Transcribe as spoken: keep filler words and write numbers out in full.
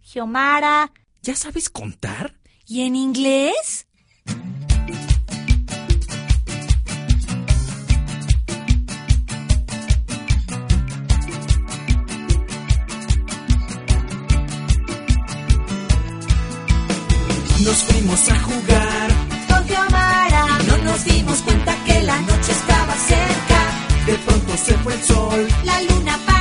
Xiomara. ¿Ya sabes contar? ¿Y en inglés? Nos fuimos a jugar Con Xiomara. no nos dimos cuenta que la noche estaba cerca. De pronto se fue el sol. La luna